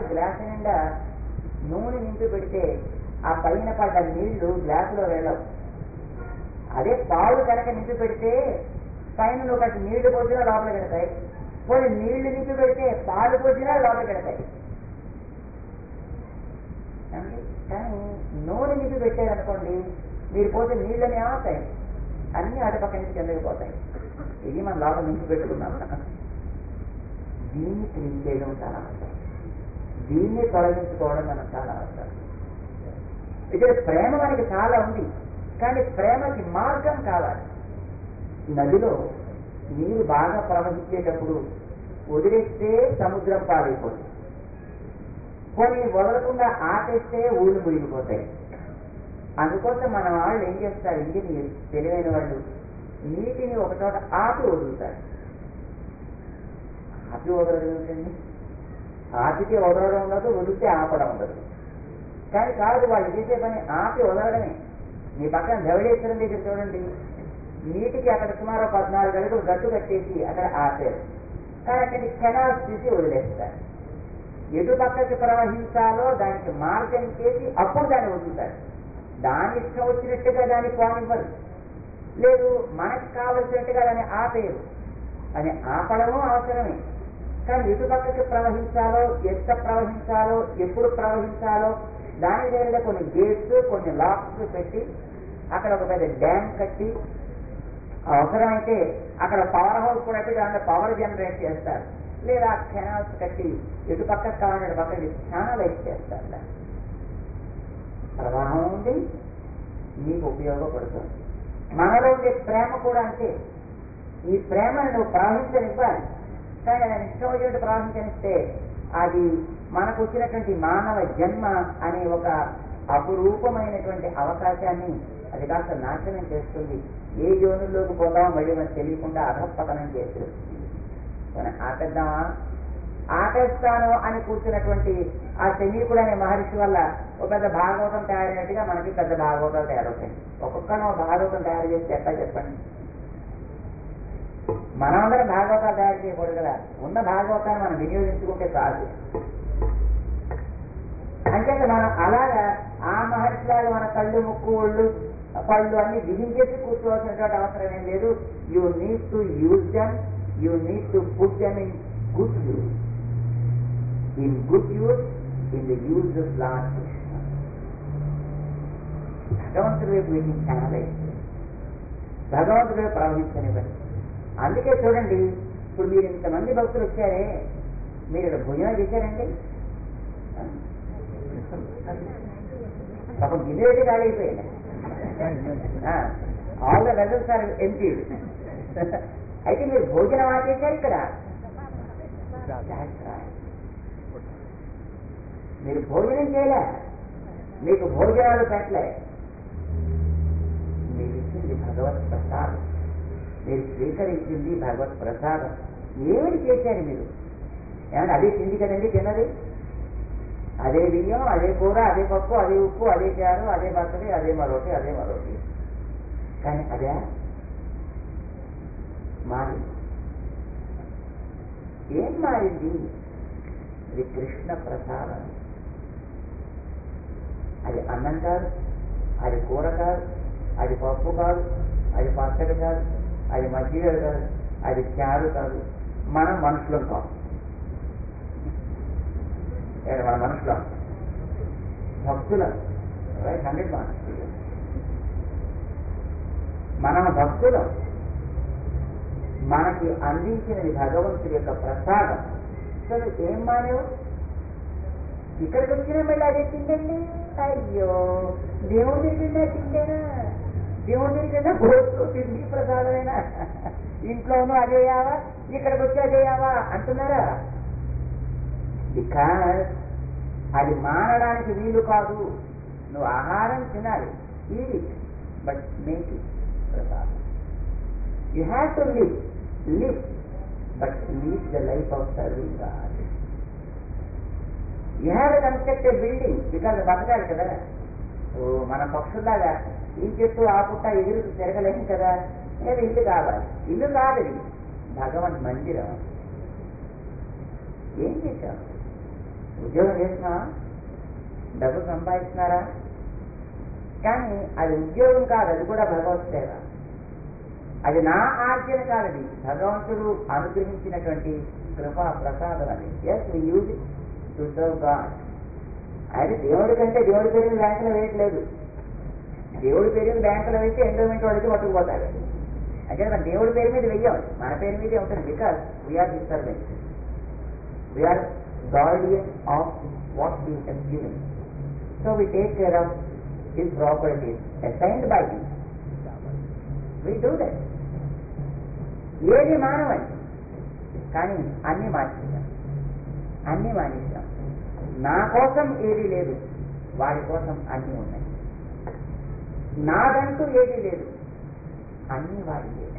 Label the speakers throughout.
Speaker 1: Glass నిండా నూనె నింపి పెడితే ఆ పైన పడ్డ నీళ్లు గ్లాసులో వెళ్ళవు. అదే పాలు కనుక నింపి పెడితే పైన ఒకటి నీళ్లు పోసినా లోపల పెడతాయి, పోయి నీళ్లు నింపి పెడితే పాలు పోసినా లోపల పెడతాయి. కానీ నూనె నింపి పెట్టారనుకోండి, మీరు పోతే నీళ్ళని ఆతాయి, అన్నీ అటుపక్క నుంచి కిందకి పోతాయి. ఇది మనం లోపల నింపి పెట్టుకున్నాం. దీన్ని క్లీన్ చేయడం చాలా అవసరం, దీన్ని తొలగించుకోవడం మనకు చాలా అవసరం. ఇక్కడ ప్రేమ మనకి చాలా ఉంది, కానీ ప్రేమకి మార్గం కావాలి. నదిలో నీరు బాగా ప్రవహించేటప్పుడు వదిలేస్తే సముద్రం పాలైపోతుంది, కొన్ని వదలకుండా ఆపేస్తే ఊళ్ళు మునిగిపోతాయి. అందుకోసం మన వాళ్ళు ఏం చేస్తారు, ఇంజనీర్ తెలివైన వాళ్ళు నీటిని ఒక చోట ఆపి వదులుతారు. ఆపి వదలడం ఏంటండి? ఆపితే వదలడం ఉండదు, వదిలితే ఆపడం ఉండదు. కానీ కాదు, వాళ్ళు చేసే పని ఆపి వదలడమే. మీ పక్కన ధవళేశ్వరం దగ్గర చూడండి, నీటికి అక్కడ సుమారు 14 అడుగులు గట్టు కట్టేసి అక్కడ ఆపారు, కానీ అక్కడికి కెనాల్స్ తీసి వదిలేస్తారు. ఎటు పక్కకి ప్రవహించాలో దానికి మార్గం చేసి అప్పుడు దాన్ని వదులుతారు. దాని ఇష్టం వచ్చినట్టుగా దాన్ని పోనివ్వరు, లేదు మనకు కావలసినట్టుగా దాన్ని ఆపేరు. అని ఆపడము అవసరమే, కానీ ఎటు పక్కకి ప్రవహించాలో, ఎంత ప్రవహించాలో, ఎప్పుడు ప్రవహించాలో దాని దగ్గర కొన్ని గేట్స్, కొన్ని లాక్స్ పెట్టి అక్కడ ఒక పెద్ద డ్యామ్ కట్టి, అవసరమైతే అక్కడ పవర్ హౌస్ కూడా పెట్టి దాంట్లో పవర్ జనరేట్ చేస్తారు, లేదా కెనాల్స్ కట్టి ఎటు పక్కకు కావాలంటే పక్కకి ఛానలైజ్ చేస్తారు. ప్రవాహం ఉంది, నీకు ఉపయోగపడుతుంది. మనలో ఉండే ప్రేమ కూడా అంతే. ఈ ప్రేమను నువ్వు ప్రవహించనివ్వాలి, కానీ దాని ఇష్టం వచ్చినట్టు ప్రవహించనిస్తే అది మనకు వచ్చినటువంటి మానవ జన్మ అనే ఒక అపురూపమైనటువంటి అవకాశాన్ని అది కాస్త నాశనం చేస్తుంది. ఏ యోనుల్లోకి పోతామో మళ్ళీ మనకు తెలియకుండా అధపతనం చేస్తుంది. ఆపేద్దామా, ఆపేస్తాను అని కూర్చున్నటువంటి ఆ శమీకుడు అనే మహర్షి వల్ల ఒక పెద్ద భాగవతం తయారైనట్టుగా మనకి పెద్ద భాగవతాలు తయారవుతాయి. ఒక్కొక్కరు భాగవతం తయారు చేస్తే ఎట్లా చెప్పండి? మనమందరం భాగవతాలు తయారు చేయకూడదు కదా, ఉన్న భాగవతాన్ని మనం వినియోగించుకుంటే కాదు. అంటే మనం అలాగా ఆ మహర్షిలాగా మన కళ్ళు, ముక్కు, ఒళ్ళు, పళ్ళు అన్ని బిగించేసి కూర్చోవలసినటువంటి అవసరం ఏం లేదు. You need to use them, you need to put them in good use. In good use, in the use of lord Krishna. భగవంతుడి వైపు వీటిని ఛానలైజ్, భగవంతుడి వైపు ప్రవహించనివ్వండి. అందుకే చూడండి, ఇప్పుడు మీరు ఇంతమంది భక్తులు వచ్చారే, మీరు ఇక్కడ భోజనం చేశారండి, పాపం గిన్నె ఖాళీ అయిపోయింది. All the vessels are empty. అయితే మీరు భోజనం ఆపేశారు ఇక్కడ, మీరు భోజనం చేయలే, మీకు భోజనాలు పెట్టలే, మీరు ఇచ్చింది భగవత్ ప్రసాదం, మీరు స్వీకరించింది భగవత్ ప్రసాదం. ఏమిటి చేశారు మీరు? ఏమన్నా అదే తిండి కదండి తిన్నది, అదే బియ్యం, అదే కూర, అదే పప్పు, అదే ఉప్పు, అదే చారు, అదే పచ్చడి, అదే మరొకటి, అదే మరొకటి. కానీ అదే మారింది. ఏం మారింది? అది కృష్ణ ప్రసాదం. అది అన్నం కాదు, అది కూర కాదు, అది పప్పు కాదు, అది పచ్చడి కాదు, అది మజ్జిగ కాదు, అది చారు కాదు. మనం మనుషులం కాదు, మన మనుషులం, భక్తులం. 100 మార్క్స్. మనం భక్తులం, మనకి అందించినది భగవంతుడి యొక్క ప్రసాదం. అసలు ఏం మానేవు? ఇక్కడికి వచ్చినా మళ్ళీ అదే తిండండి. అయ్యో, దేవుడి తిండా తిండేనా, దేవుడి తిండా భోజనం తిండి ప్రసాదమేనా, ఇంట్లోనూ అదే యావా, ఇక్కడికి వచ్చి అదే యావా అంటున్నారా? బికాజ్ అది మానడానికి వీలు కాదు. నువ్వు ఆహారం తినాలి, eat it, but make it prasadam. You have to live, but leave the life of serving God. You have to construct a building, because బతకాలి కదా. మన పక్షుల్లాగా ఈ చెట్టు ఆ పుట్ట ఎదురు తిరగలేము కదా, నేను ఇల్లు కావాలి. ఇల్లు కాదు, భగవన్ మందిరం. ఏం చేశావు? ఉద్యోగం చేస్తున్నావా, డబ్బు సంపాదిస్తున్నారా, కానీ అది ఉద్యోగం కాదు, అది కూడా భగవత్ సేవ. అది నా ఆర్జన కాదది, భగవంతుడు అనుగ్రహించినటువంటి కృపా ప్రసాదం. అది as we use it to serve God. అది దేవుడి కంటే దేవుడి పేరు బ్యాంకులో వేయట్లేదు. దేవుడి పేరు బ్యాంకులో వేస్తే ఎండోమెంట్ వాడికి పట్టుకుపోతాడు. అంటే మన దేవుడి పేరు మీద వెయ్యం, మన పేరు మీదే ఉంటుంది. Because we are the servants, we are guardian of what he has given. So we take care of his properties assigned by him. We do that. ఏది మానవండి, కానీ అన్నీ మార్చేశాం, అన్నీ మానేశాం. నా కోసం ఏది లేదు, వాడి కోసం అన్నీ ఉన్నాయి. నాదంటూ ఏది లేదు, అన్నీ వాడి లేదు.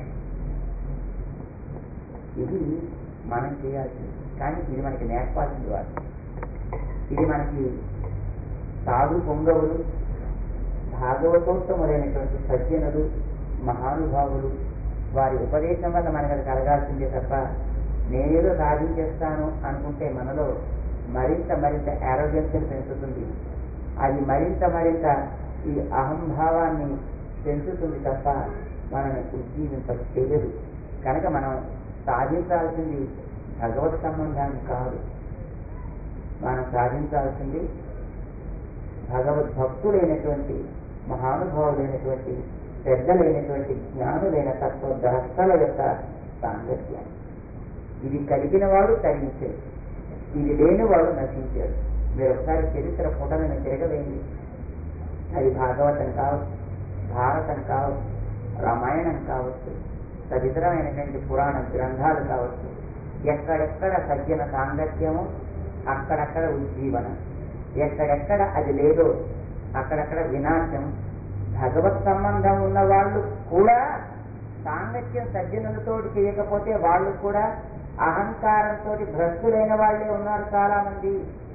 Speaker 1: ఇది మనం చేయాల్సింది, కానీ ఇది మనకి నేర్పాల్సింది వాడు. ఇది మనకి సాధు పొంగవులు, భాగవతోత్తములైనటువంటి సజ్జనులు, మహానుభావులు వారి ఉపదేశం వల్ల మనకు అది కలగాల్సిందే తప్ప నేనేదో సాధించేస్తాను అనుకుంటే మనలో మరింత మరింత యారోగెన్స్ని పెంచుతుంది. అది మరింత ఈ అహంభావాన్ని పెంచుతుంది తప్ప మనల్ని ఉజ్జీవింప చేయదు. కనుక మనం సాధించాల్సింది భగవత్ సంబంధాన్ని కాదు, మనం సాధించాల్సింది భగవద్భక్తులైనటువంటి మహానుభావులైనటువంటి పెద్దలైనటువంటి జ్ఞానులైన తత్వద్రష్టల యొక్క సాంగత్యాన్ని. ఇది కలిగిన వాడు తరించాడు, ఇది లేనివాడు నశించాడు. మీరు ఒకసారి చరిత్ర పుటలను తిరగవేయండి. అది భాగవతం కావచ్చు, భారతం కావచ్చు, రామాయణం కావచ్చు, తదితరమైనటువంటి పురాణ గ్రంథాలు కావచ్చు. ఎక్కడెక్కడ సజ్జన సాంగత్యము అక్కడక్కడ ఉజ్జీవనం, ఎక్కడెక్కడ అది లేదో అక్కడక్కడ వినాశం. భగవత్ సంబంధం ఉన్న వాళ్ళు కూడా సాంగత్యం సజ్జనులతో చేయకపోతే వాళ్ళు కూడా అహంకారంతో భ్రష్టులైన వాళ్ళే ఉన్నారు చాలా మంది.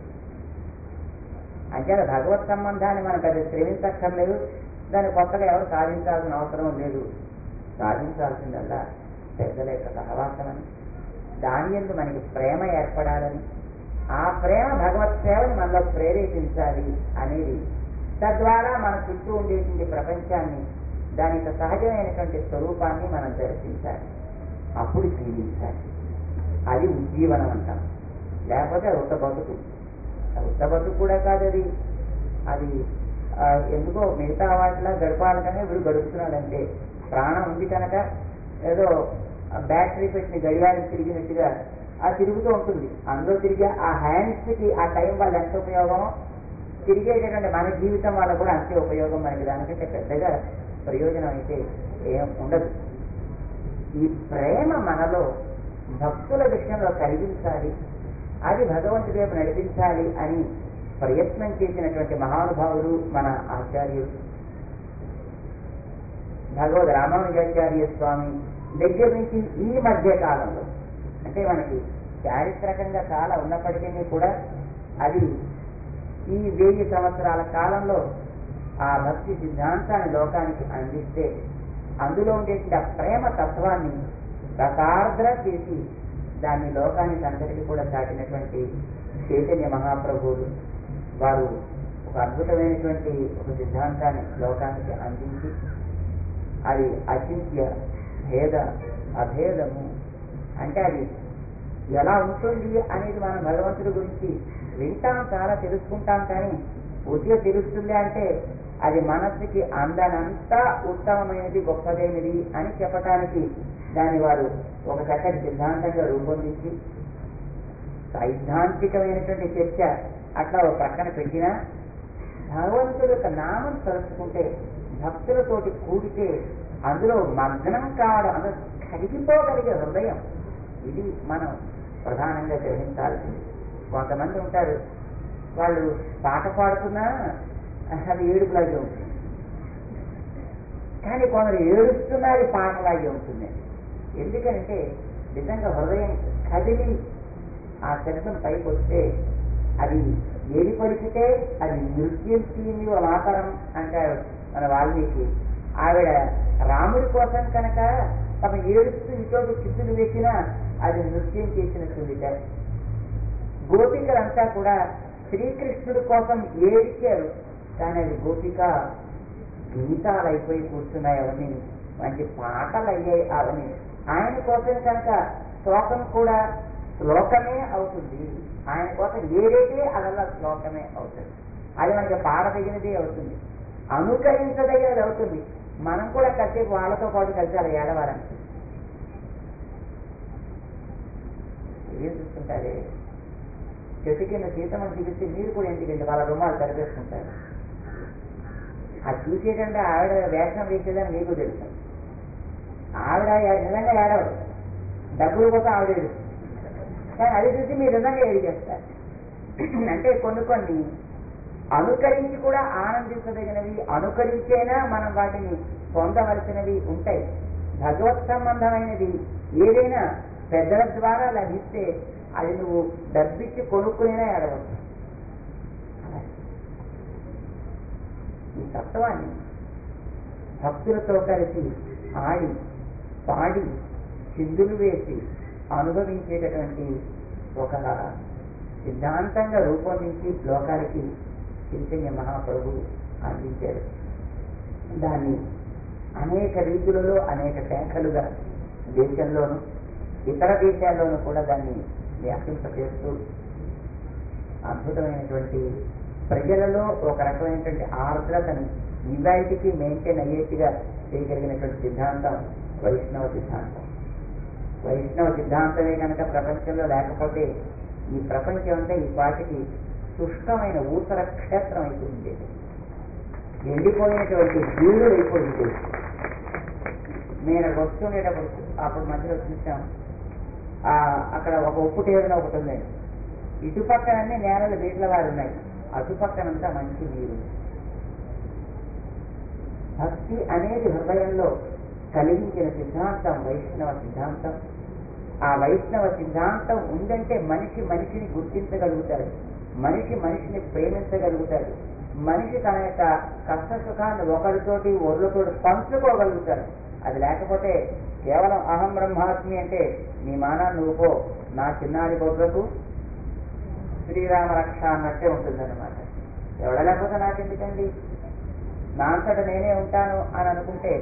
Speaker 1: అంటే భగవత్ సంబంధాన్ని మనకు అది శ్రమించక్కర్లేదు, దాన్ని కొత్తగా ఎవరు సాధించాల్సిన అవసరం లేదు. సాధించాల్సిందల్లా పెద్దల యొక్క సహవాసమని, దాని యందు మనకి ప్రేమ ఏర్పడాలని, ఆ ప్రేమ భగవత్ సేవని మనలో ప్రేరేపించాలి అనేది. తద్వారా మన చుట్టూ ఉండేటువంటి ప్రపంచాన్ని, దాని యొక్క సహజమైనటువంటి స్వరూపాన్ని మనం దర్శించాలి, అప్పుడు జీవించాలి. అది ఉజ్జీవనం అంటాం. లేకపోతే అది ఉత్త బతుకు. ఉత్త బతుకు కూడా కాదు అది. అది ఎందుకో మిగతా వాటిలా గడపాలంటే వీడు గడుపుతున్నాడంటే, ప్రాణం ఉంది కనుక ఏదో బ్యాటరీ పెట్టిన గడియారం తిరిగినట్టుగా అది తిరుగుతూ ఉంటుంది. అందులో తిరిగి ఆ హ్యాండ్స్కి ఆ టైం వల్ల ఎంత ఉపయోగమో, తిరిగేటటువంటి మన జీవితం వల్ల కూడా అంతే ఉపయోగం. మనకి దానికంటే పెద్దగా ప్రయోజనం అయితే ఏం ఉండదు. ఈ ప్రేమ మనలో భక్తుల విషయంలో కలిగించాలి, అది భగవంతుడి వైపు నడిపించాలి అని ప్రయత్నం చేసినటువంటి మహానుభావులు మన ఆచార్యులు. భగవద్ రామానుజాచార్య స్వామి దగ్గర నుంచి ఈ మధ్య కాలంలో, అంటే మనకి చారిత్రకంగా చాలా ఉన్నప్పటికీ కూడా అది ఈ 1000 సంవత్సరాల కాలంలో ఆ భక్తి సిద్ధాంతాన్ని లోకానికి అందిస్తే, అందులో ఉండేటువంటి ఆ ప్రేమ తత్వాన్ని రసార్ద్ర చేసి దాన్ని లోకానికి అంతటికి కూడా చాటినటువంటి చైతన్య మహాప్రభువులు వారు ఒక అద్భుతమైనటువంటి ఒక సిద్ధాంతాన్ని లోకానికి అందించి, అది అచింత్య భేద అభేదము అంటే అది ఎలా ఉంటుంది అనేది మనం భగవంతుడి గురించి వింటాం, చాలా తెలుసుకుంటాం, కానీ పూర్తిగా తెలుస్తుంది అంటే అది మనస్సుకి అందనంతా ఉత్తమమైనది, గొప్పదైనది అని చెప్పటానికి దాన్ని వారు ఒక చక్కటి సిద్ధాంతంగా రూపొందించి, సైద్ధాంతికమైనటువంటి చర్చ అట్లా ఒక ప్రక్కన పెట్టినా, భగవంతుడి యొక్క నామం తలుచుకుంటే, భక్తులతోటి కూడితే అందులో మగ్నం కావడం, అందులో కరిగిపోగలిగే హృదయం, ఇది మనం ప్రధానంగా గ్రహించాల్సింది. కొంతమంది ఉంటారు, వాళ్ళు పాట పాడుతున్నా అది ఏడుపులాగే ఉంటుంది, కానీ కొందరు ఏడుస్తున్నది పాటలాగే ఉంటుంది. ఎందుకంటే నిజంగా హృదయం కదిలి ఆ శబ్దం పైకి వస్తే అది ఏది పలికితే అది నృత్యం మాతరం అంటారు మన వాల్మీకి. ఆవిడ రాముడి కోసం కనుక తమ ఏడుస్తూ ఇటువంటి కిద్దులు వేసినా అది నృత్యం చేసినట్టుంది. గోపికలంతా కూడా శ్రీకృష్ణుడి కోసం ఏడిచారు, కానీ అది గోపిక గీతాలు అయిపోయి కూర్చున్నాయి, అవన్నీ మంచి పాటలు అయ్యాయి. అవన్నీ ఆయన కోసం కనుక శ్లోకం కూడా శ్లోకమే అవుతుంది. ఆయన కోసం ఏదైతే అదల్లా శ్లోకమే అవుతుంది. అది మనకి పాడదగినది అవుతుంది, అనుకరించదగినది అవుతుంది. మనం కూడా కాసేపు వాళ్ళతో పాటు కలిసి అలా ఏడవాలని ఏం చూస్తుంటారే. చెట్టు కింద సీతమ్మని చూపిస్తే మీరు కూడా ఎందుకంటే వాళ్ళ రుమాలు తరిపేసుకుంటారు. అది చూసేటంటే ఆవిడ వేషం వేసేదని మీకు తెలుసు. ఆవిడ నిజంగా ఏడవదు, డబ్బుల కోసం ఆవిడ ఏడుస్తుంది, కానీ అది చూసి మీరు నిజంగా ఏడు చేస్తారు. అంటే కొన్ని అనుకరించి కూడా ఆనందించదగినవి, అనుకరించేనా మనం వాటిని పొందవలసినవి ఉంటాయి. భగవత్ సంబంధమైనది ఏదైనా పెద్దల ద్వారా లభిస్తే అది నువ్వు డబ్బిచ్చి కొనుక్కునేనా ఏడవచ్చు. ఈ తత్వాన్ని భక్తులతో కలిసి ఆడి పాడి చిందులు వేసి అనుభవించేటటువంటి ఒక సిద్ధాంతంగా రూపొందించి లోకాలకి చైతన్య మహాప్రభు అందించారు. దాన్ని అనేక రీతులలో అనేక శాఖలుగా దేశంలోనూ ఇతర దేశాల్లోనూ కూడా దాన్ని వ్యాపింపజేస్తూ అద్భుతమైనటువంటి ప్రజలలో ఒక రకమైనటువంటి ఆర్ద్రతని ఇవాటికి మెయింటైన్ అయ్యేట్టుగా చేయగలిగినటువంటి సిద్ధాంతం వైష్ణవ సిద్ధాంతం. వైష్ణవ సిద్ధాంతమే కనుక ప్రపంచంలో లేకపోతే ఈ ప్రపంచం అంతా ఈ పాటికి శుష్కమైన ఊసర క్షేత్రం అయిపోయింది, ఎండిపోయినటువంటి జీవులు అయిపోయింది. నేను వస్తుండేటప్పుడు అప్పుడు మధ్యలో చూసాం, అక్కడ ఒక ఉప్పు టేరున ఒకటి ఉంది, ఇటుపక్కనన్నీ నేలలు వీట్ల వారు ఉన్నాయి, అటుపక్కనంతా మంచి నీరు. భక్తి అనేది హృదయంలో కలిగించిన సిద్ధాంతం వైష్ణవ సిద్ధాంతం. ఆ వైష్ణవ సిద్ధాంతం ఉందంటే మనిషి మనిషిని గుర్తించగలుగుతాడు, మనిషి మనిషిని ప్రేమించగలుగుతాడు, మనిషి తన యొక్క కష్ట సుఖాన్ని ఒకరితోటి ఒళ్ళతోటి పంచుకోగలుగుతాడు. అది లేకపోతే కేవలం అహం బ్రహ్మాస్మి అంటే నీ మానాన్ని నువ్వు పో, నా చిన్నారి బొగ్గకు శ్రీరామ రక్ష అన్నట్టే ఉంటుందన్నమాట. ఎవడ లేకపోతే నాకెందుకండి, నా అంతట నేనే ఉంటాను అని అనుకుంటే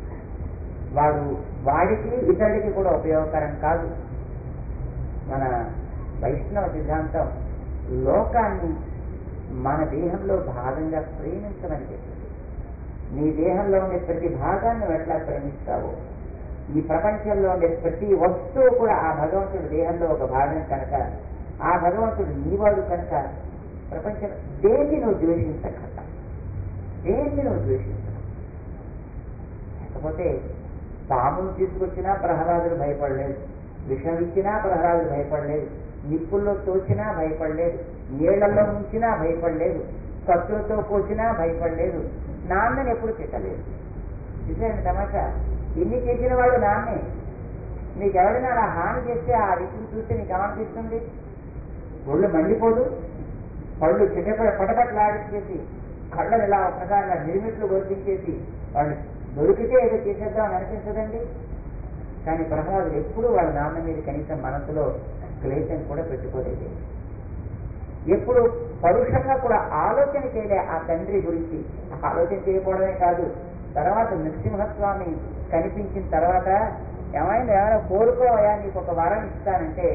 Speaker 1: వాడికి ఇతరుడికి కూడా ఉపయోగకరం కాదు. మన వైష్ణవ సిద్ధాంతం లోకాన్ని మన దేహంలో భాగంగా ప్రేమించమని చెప్పింది. నీ దేహంలో ఉండే ప్రతి భాగాన్ని ఎట్లా ప్రేమిస్తావో, ఈ ప్రపంచంలో ఉండే ప్రతి వస్తువు కూడా ఆ భగవంతుడి దేహంలో ఒక భాగం కనుక, ఆ భగవంతుడు నీవాడు కనుక ప్రపంచం దేన్ని నువ్వు ద్వేషించగల, దేన్ని నువ్వు ద్వేషించ. లేకపోతే పామును తీసుకొచ్చినా ప్రహ్లాదుడు భయపడలేదు, విషం ఇచ్చినా ప్రహ్లాదుడు భయపడలేదు, నిప్పుల్లో తోచినా భయపడలేదు, నీళ్లలో ముంచినా భయపడలేదు, కత్తులతో కోసినా భయపడలేదు, నాన్నని ఎప్పుడు తిట్టలేదు. చూసారండి తమాషా, ఇన్ని చేసిన వాళ్ళు నాన్నే. మీకు ఎవరైనా అలా హాని చేస్తే ఆ రీతిని చూస్తే నీకు ఏమనిపిస్తుంది? ఒళ్ళు మండిపోదు, పళ్ళు పటపట్లాడించేసి కళ్ళని ఇలా ఒకసారి నిర్మిట్లు గుర్తించేసి వాళ్ళు దొరికితే ఏదో చేసేద్దామని అనిపించదండి. కానీ ప్రహ్లాదుడు ఎప్పుడూ వాళ్ళ నాన్న మీద కనీసం మనసులో క్లేశం కూడా పెట్టుకోలేదు. ఎప్పుడు పరుషంగా కూడా ఆలోచన చేయలే ఆ తండ్రి గురించి. ఆలోచన చేయకపోవడమే కాదు, తర్వాత నృసింహస్వామి కనిపించిన తర్వాత ఏమైనా ఏమైనా కోరుకోవయా, నీకు ఒక వరం ఇస్తానంటే,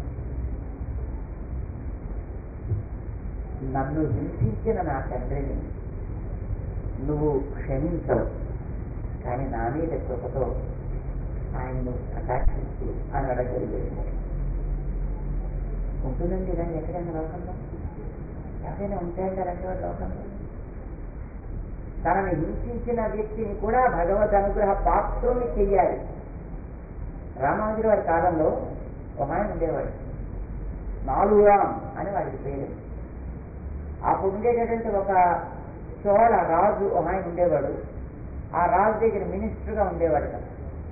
Speaker 1: నన్ను హింసించిన నా తండ్రిని నువ్వు క్షమించవు, కానీ నా మీద కృపతో ఆయనను కటాక్షించు అని అడగలిగింది. ఉంటుందండి ఇదని ఎక్కడైనా లోకంలో? ఎవరైనా ఉంటాయండి అలాంటి వాడు లోకంలో? తనని హింసించిన వ్యక్తిని కూడా భగవద్ అనుగ్రహ పాత్రుని చెయ్యాలి. రామానుజుల వారి కాలంలో ఒక ఆయన ఉండేవాడు, నాలురామ్ అని వాడికి పేరు. అప్పుడు ఉండేటటువంటి ఒక చోళ రాజు ఒక ఆయన ఉండేవాడు. ఆ రాజు దగ్గర మినిస్టర్గా ఉండేవాడు కదా.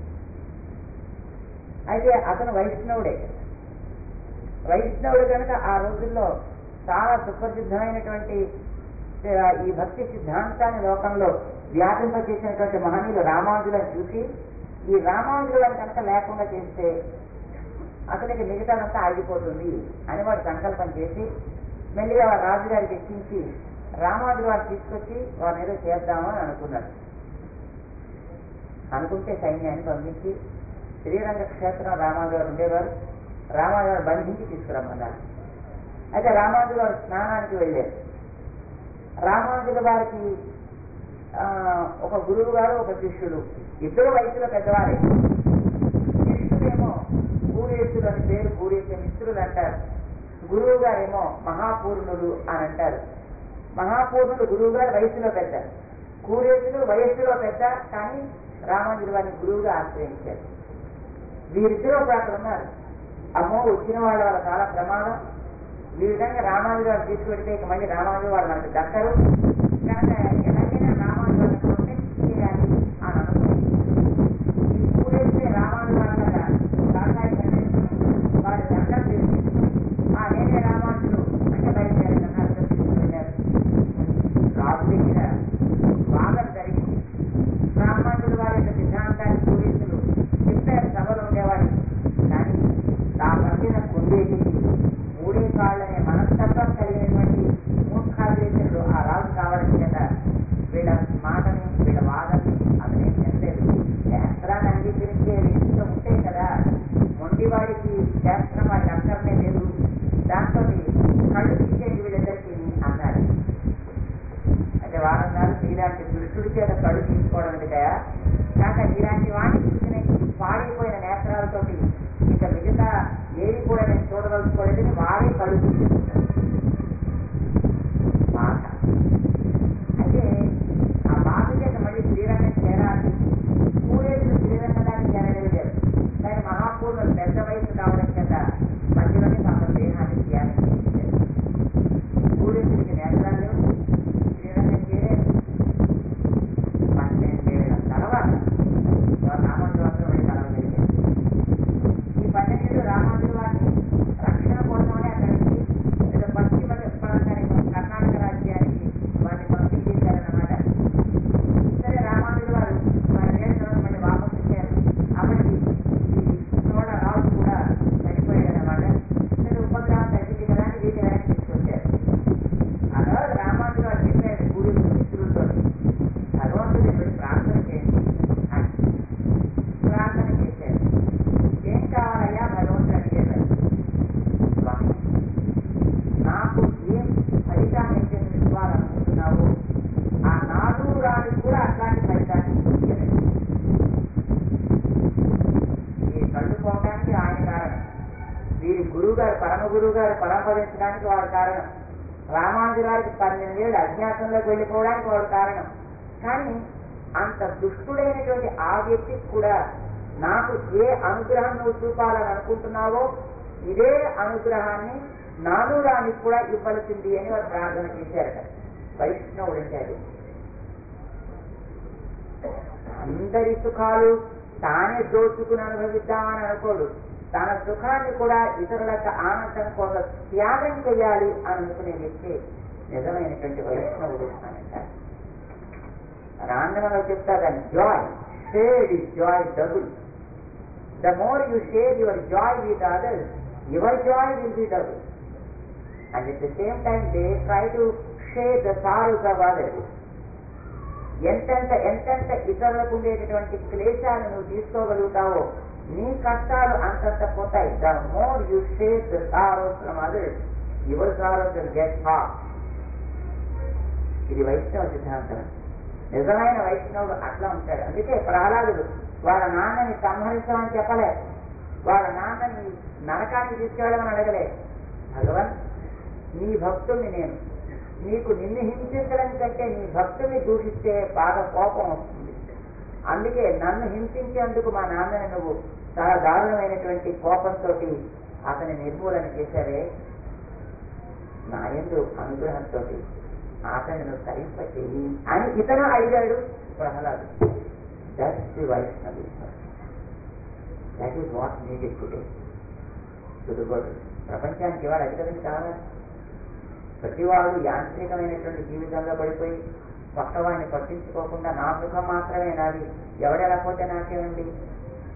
Speaker 1: అయితే అతను వైష్ణవుడే. వైష్ణవుడు కనుక ఆ రోజుల్లో చాలా సుప్రసిద్ధమైనటువంటి ఈ భక్తి సిద్ధాంతాన్ని లోకంలో వ్యాపింపచేసినటువంటి మహనీయులు రామానుజులను చూసి, ఈ రామానుజులను కనుక లేకుండా చేస్తే అతనికి మిగతాదంతా ఆగిపోతుంది అని వాడు సంకల్పం చేసి మెల్లిగా వాడు రాజుగారికి ఎక్కించి రామాజు గారు తీసుకొచ్చి వారిని ఏదో చేద్దామని అనుకున్నాడు. అనుకుంటే సైన్యాన్ని పంపించి శ్రీరంగ క్షేత్రం రామాజు గారు ఉండేవారు. రామాజు గారు బంధించి తీసుకురమ్మన్నారు. అయితే రామాజు గారు స్నానానికి వెళ్ళారు. రామానుజుల వారికి ఒక గురువు గారు, ఒక శిష్యుడు, ఇద్దరు వయసులో పెద్దవారే. శిష్యుడేమో పూర్యేశుడు అని పేరు, పూర్యేశ మిత్రులు అంటారు. గురువు గారేమో మహాపూర్ణుడు అని అంటారు. మహాపూర్ణుడు గురువు గారు వయసులో పెద్ద, పూర్యేశుడు వయస్సులో పెద్ద, కానీ రామానుజుల వారిని గురువుగా ఆశ్రయించారు. వీరిద్దరూ అక్కడ ఉన్నారు. అమ్మో వచ్చిన వాళ్ళ చాలా ప్రమాదం, ఈ విధంగా రామానుజు వారు తీసుకువెడితే ఇక మళ్ళీ రామానుజు వారు మనకు దక్కరు కనుక ఎలాగైనా రామానుజు వారిని ప్రొటెక్ట్ చేయాలి అని అనుకుంది. ఈ పూరేస్తే రామానుజు వారిలాగా సహకారి వారి దండం చేసి నేనే రామానుజులు అంటే బయలుదేరారు. తీసుకువెళ్ళారు. రాజు దగ్గర వాదన జరిగింది. రామానుజుల వారి యొక్క సిద్ధాంతాన్ని పూరేస్తులు చెప్పారు, సభలు ఉండేవాడు. కానీ నా మధ్యన కొండేటి మూడే కాళ్ళనే మనస్తత్వం కలిగినటువంటి మూర్ఖాద్వేషుడు ఆ రాజు కావడం చేత వీళ్ళ మాటని, వీళ్ళ వాదనని అతనే చెందలేదు. శాస్త్రాన్ని అంగీకరించే వ్యక్తితో ఉంటే కదా, మొండివాడికి శాస్త్రం వాడికి అక్కర్నే లేదు, దాంతో కళ్ళు తీసేది వీళ్ళిద్దరికి అన్నారు. అంటే వారన్నారు, ఇలాంటి దుష్టుడి చేత కళ్ళు తీసుకోవడం ఎందుకయా, కాక ఇలాంటి వాడిని చూసిన పాడైపోయిన నేత్రాలతోటి ఇక మిగతా ఏది కూడా నేను చూడదలుచుకోలేదని వాడే కళ్ళు తీసుకుంటాడు బాధ. అయితే ఆ బాధ చేత మళ్ళీ శ్రీరంగం చేరాలి. పూరేసులు శ్రీరంగానికి చేరగలిగారు. కానీ మహాపూర్ణులు పెద్ద వయసు కావడం చేత మధ్యలోనే తమ దేహాన్ని త్యాగం చేశారు. పూరేసులకి నేత్రాలు లేవు, శ్రీరంగం చేరారు. 12 ఏళ్ల తర్వాత రామానుజు వారిని కలవగలిగారు. ఈ 12 ఏళ్ళు రామానుజు వారిని రక్షణ కోసమనే అక్కడికి ఏదో పశ్చిమ ప్రాంతానికి కర్ణాటక రాజ్యానికి వారిని పంపించేశారన్నమాట. సరే రామానుజు వారు 12 ఏళ్ళ తర్వాత మళ్ళీ వాపసు వచ్చారు. అప్పటికి ఈ చోళ రాజు కూడా చనిపోయాడన్నమాట. సరే ఉపగ్రహం తగ్గింది కదా అని వీటి వెనక్కి తీసుకొచ్చారు. ఆ తర్వాత రామానుజు వారు చెప్పారు పూర్వీకుల మిత్రులతో, భగవంతుడిని వెళ్ళి ప్రార్థన చేయండి అని ప్రార్థన చేశారు. ఏం కావాలయ్యా భగవంతుడు అడిగారు. స్వామి, నాకు ఏం ఫలితాన్ని ఇవ్వాలనుకుంటున్నావు, ఆ 4 రాళ్ళకి కూడా అట్లాంటి ఫలితాన్ని ఇచ్చారు. ఈ కళ్ళు పోవడానికి ఆయన కారణం, వీరి గురువు గారు పరమ గురువు గారు పరంపరించడానికి వాడు కారణం, రామానుజు గారికి 12 ఏళ్ళు అజ్ఞాతంలోకి వెళ్ళిపోవడానికి వాడు కారణం. కానీ అంత దుష్టుడైనటువంటి ఆ వ్యక్తికి కూడా నాకు ఏ అనుగ్రహం నువ్వు చూపాలని అనుకుంటున్నావో ఇదే అనుగ్రహాన్ని నాలురానికి కూడా ఇవ్వవలసింది అని వారు ప్రార్థన చేశారట. వైష్ణవుడు అంటాడు, అందరి సుఖాలు తానే దోచుకుని అనుభవిద్దామని అనుకోడు. తన సుఖాన్ని కూడా ఇతరులకు ఆనందం కోసం త్యాగం చేయాలి అని అనుకునే వ్యక్తి నిజమైనటువంటి వైష్ణవుడు అని అంటారు. రాంగణంలో చెప్తాదని joy share is joy double. The more you share your joy with others, your joy will be double. And at the same time, they try to share the sorrows of others. ఎంతెంత ఇతరులకు ఉండేటటువంటి క్లేశాలు నువ్వు తీసుకోగలుగుతావో నీ కష్టాలు అంతంత పోతాయి. The more you share the sorrows from others, your sorrows will get half. ఇది వైష్ణవ సిద్ధాంతం. నిజమైన వైష్ణవుడు అట్లా ఉంటాడు. అందుకే ప్రహ్లాదుడు వాళ్ళ నాన్నని సంహరించమని చెప్పలే, వాళ్ళ నాన్నని నరకానికి తీసుకెళ్ళమని అడగలే. భగవన్, నీ భక్తుల్ని నేను, నీకు నిన్ను హింసించడం కంటే నీ భక్తుల్ని దూషిస్తే బాగా కోపం వస్తుంది. అందుకే నన్ను హింసించేందుకు మా నాన్నని నువ్వు చాలా దారుణమైనటువంటి కోపంతో అతని నిర్మూలన చేశారే, నా యందు అనుగ్రహంతో అతన్ని నువ్వు తరింపచేయి అని ఇతను అడిగాడు Prahlad. That's the Vaishnavism. That is what needed today to the world. ప్రపంచానికి ఇవాళ అది కదండి కావాలి. ప్రతివాడు యాంత్రికమైనటువంటి జీవితంలో పడిపోయి పక్కవాడిని పట్టించుకోకుండా నా సుఖం మాత్రమే నాది, ఎవడెలా పోతే నాకేమండి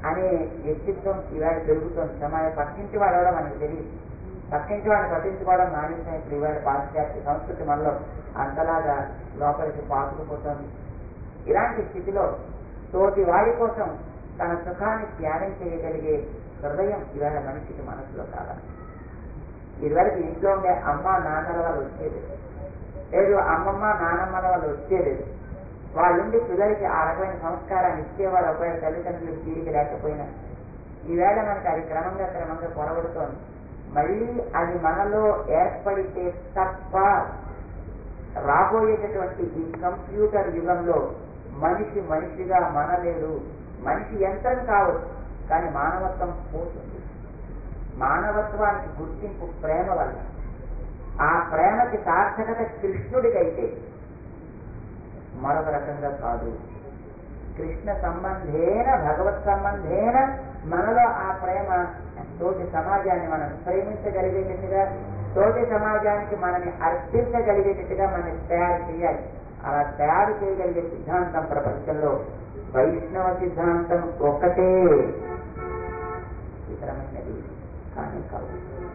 Speaker 1: అనే వ్యక్తిత్వం ఇవాళ పెరుగుతుంది. సమాజం పక్కింటి వాడు కూడా మనకు తెలియదు, పక్కింటి వాడిని పట్టించుకోవడం మానేసిన ఇప్పుడు ఇవాళ పాశ్చాత్య సంస్కృతి మనలో అంతలాగా లోపలికి పాతుకుపోతుంది. ఇలాంటి స్థితిలో తోటి వాడి కోసం తన సుఖాన్ని త్యాగం చేయగలిగే హృదయం ఇవాళ మనిషికి మనసులో కావాలి. ఇదివరకు ఇంట్లో ఉండే అమ్మ నాన్నల వాళ్ళు వచ్చేది లేదు, అమ్మమ్మ నానమ్మల వాళ్ళు వచ్చేది. వాళ్ళుండి పిల్లలకి ఆ రకమైన సంస్కారాన్ని ఇచ్చేవారు. ఒకవేళ తల్లిదండ్రులకు తీరిక లేకపోయినా ఈవేళ మనకి అది క్రమంగా పొరబడుతోంది. మళ్ళీ అది మనలో ఏర్పడితే తప్ప రాబోయేటటువంటి ఈ కంప్యూటర్ యుగంలో మనిషి మనిషిగా మనలేడు. మనిషి యంత్రం కావచ్చు, కానీ మానవత్వం పోతుంది. మానవత్వానికి గుర్తింపు ప్రేమ వల్ల. ఆ ప్రేమకి సార్థకత కృష్ణుడికైతే మరొక రకంగా కాదు. కృష్ణ సంబంధేన భగవత్ సంబంధేన మనలో ఆ ప్రేమ తోటి సమాజాన్ని మనం ప్రేమించగలిగేటట్టుగా, తోటి సమాజానికి మనని అర్పించగలిగేటట్టుగా మనం తయారు చేయాలి. అలా తయారు చేయగలిగే సిద్ధాంతం ప్రపంచంలో వైష్ణవ సిద్ధాంతం ఒకటే, ఇతరమైనది కానీ కాదు.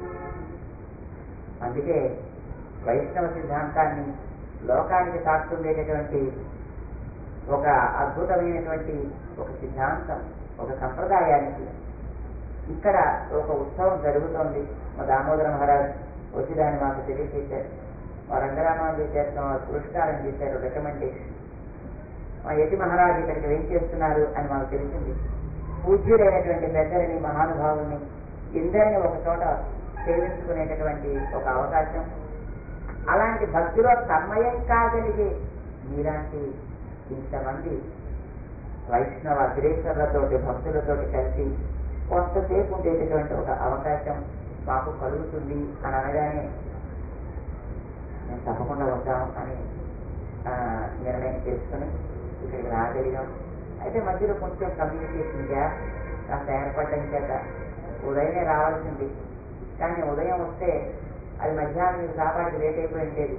Speaker 1: అందుకే వైష్ణవ సిద్ధాంతాన్ని లోకానికి సాగుతుండేటటువంటి ఒక అద్భుతమైనటువంటి ఒక సిద్ధాంతం, ఒక సంప్రదాయానికి ఇక్కడ ఒక ఉత్సవం జరుగుతోంది. మా దామోదర మహారాజ్ వచ్చి దాన్ని మాకు తెలియజేశారు. మా రంగరామాజీ చేసిన పురస్కారం చేశారు, రికమెండేషన్. మా యతి మహారాజ్ ఇక్కడికి ఏం చేస్తున్నారు అని మాకు తెలిసింది. పూజ్యులైనటువంటి పెద్దలని, మహానుభావుల్ని ఇందరిని ఒక చోట సేవించుకునేటటువంటి ఒక అవకాశం. అలాంటి భక్తిలో తన్మయం కాగలిగే మీలాంటి ఇంతమంది వైష్ణవ అగ్రేసర్లతోటి భక్తులతోటి కలిసి కొంతసేపు ఉండేటటువంటి ఒక అవకాశం మాకు కలుగుతుంది అని అనగానే మేము తప్పకుండా వద్దాం అని నిర్ణయం చేసుకుని ఇక్కడికి రాగలిగాం. అయితే మధ్యలో కొంచెం కమ్యూనికేషన్ గ్యాప్ కాస్త ఏర్పడడం చేత ఉదయమే రావాల్సింది. కానీ ఉదయం వస్తే అది మధ్యాహ్నం సాపాటికి లేట్ అయిపోయి ఉండేది.